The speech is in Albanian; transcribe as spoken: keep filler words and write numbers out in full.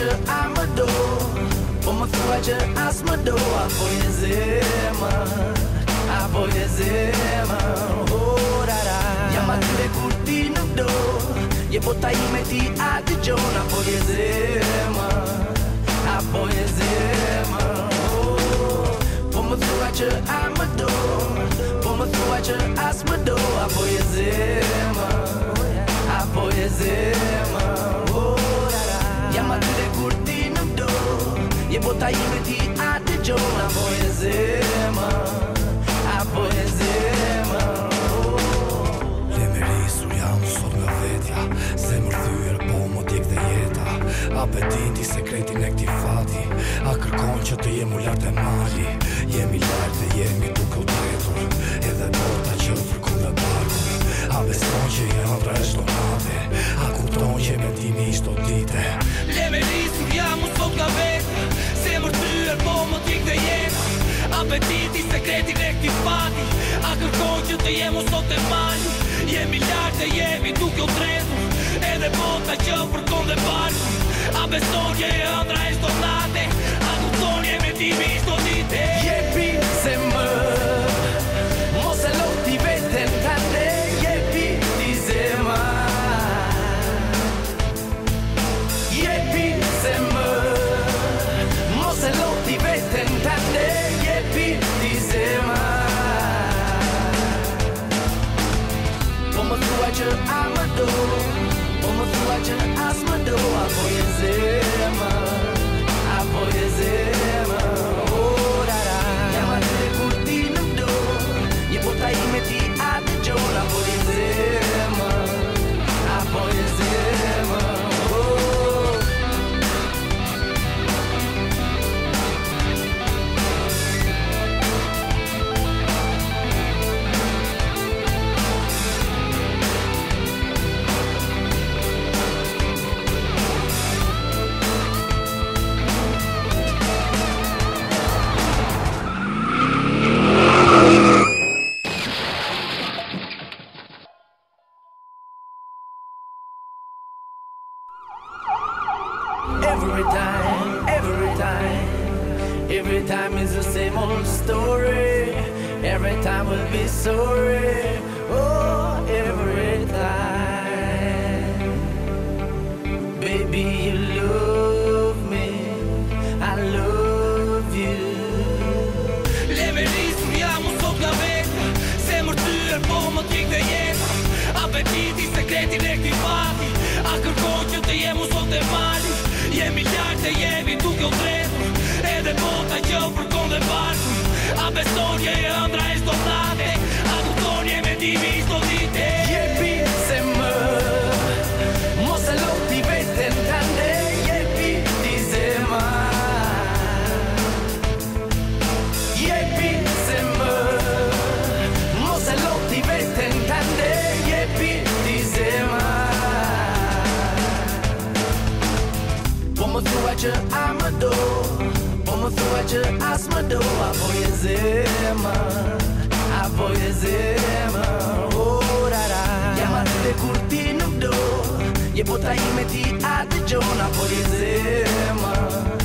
që a më do, po më thua që as më do, apo je zemër, apo je zemër, oh ra ra. Jam aty kur ti nuk do, je bota ime ti a dëgjon, apo je zemër, apo je zemër, oh. Po më thua që a më do, po më thua që as më do, apo je zemër, apo je zemër, oh ra ra. Jam aty kur ti nuk do, je bota ime ti a dëgjon, apo je zemër, apo je zemër, oh. Lemerisur jam sot nga vetja, zemër thyer po më djeg dhe jeta. Apetiti, sekretin e këtij fati, a kërkon që të jem u lartë e mali. Jemi lartë dhe jemi duke u tretur, edhe bota që fërkun dhe barkur. A beson që je ëndra e çdo nate, a kupton që mendimi i çdo dite. Lemerisur jam u sot nga vetja, zemër thyer po më djeg dhe jeta. Apetiti, sekretin e këtij fati, a kërkon që të jem u sot e mali. Jemi lartë dhe jemi duke u tretur, edhe bota që fërkon dhe barkur. A beson që je ëndra e çdo nate, a kupton që mendimi i çdo dite. Jepi zemër, mos e loti veten tande, jepi ti zemër. Jepi zemër, mos e loti veten tande, jepi ti zemër. Po më thua që a më do, po më thua që as më do, apo je zemër, apo je zemër, oh ra ra. Jam aty kur ti nuk do, je bota ime ti a dëgjon, apo je zemër, apo je zemër, oh. Every time, every time, every time is the same old story. Every time we'll be sorry. Oh, every time. Baby, you love me, I love you. Lemerisur jam u sot nga vetja, zemër thyer po më djeg dhe jeta. Apetiti, sekretin e këtij fati, a kërkon që të jem u sot e mali. Jemi lartë dhe jemi duke u tretur, edhe bota që fërkon dhe barkur. A beson që je ëndra e çdo nate, a kupton që mendimi i çdo dite. Jepi zemër, mos e loti veten tande, jepi ti zemër. Jepi zemër, mos e loti veten tande, jepi ti zemër. Po më thua që a më do, po më thua që as më do, apo je zemër, apo je zemër, oh ra ra. Jam aty kur ti nuk do, je bota ime ti a dëgjon, apo je zemër,